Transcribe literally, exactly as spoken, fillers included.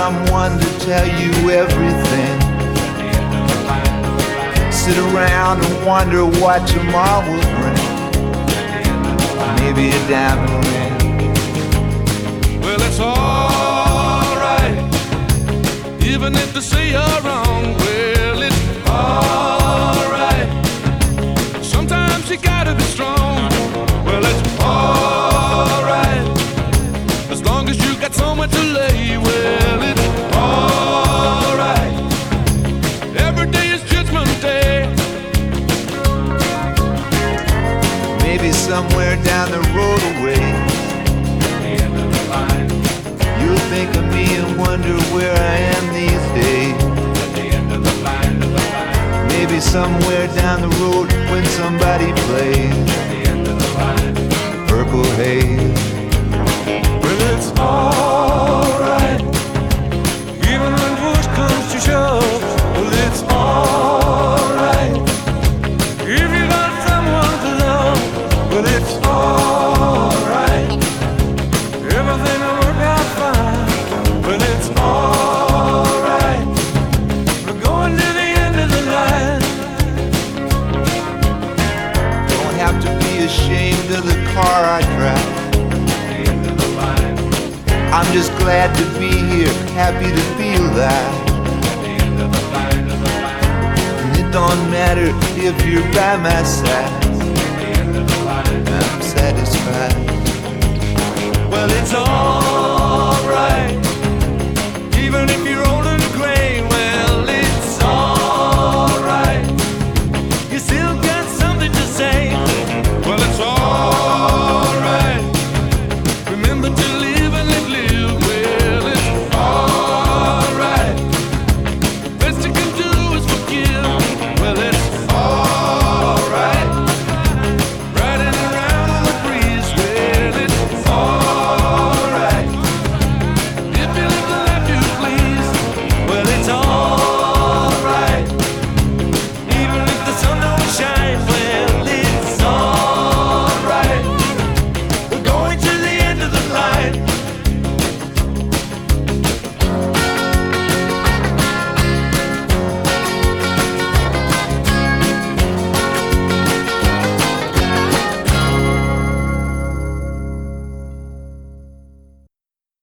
someone to tell you everything. Sit around and wonder what tomorrow will bring. Maybe a diamond ring. Well, it's alright, even if they say you're wrong. Well, it's alright, sometimes you gotta be strong. Well, it's alright, as long as you got somewhere to lay. Well, it's alright, every day is Judgment Day. Maybe somewhere down the road away, you'll think of me and wonder where I am these days. Maybe somewhere down the road when somebody plays Purple Haze. Well, it's alright, even when push comes to shove. Well, it's alright, if you got someone to love. Well, it's alright, everything will work out fine. Well, it's alright, we're going to the end of the line. Don't have to be ashamed of the car I drive. I'm just glad to be here, happy to feel that. And it don't matter if you're by my side, I'm satisfied. Well, it's all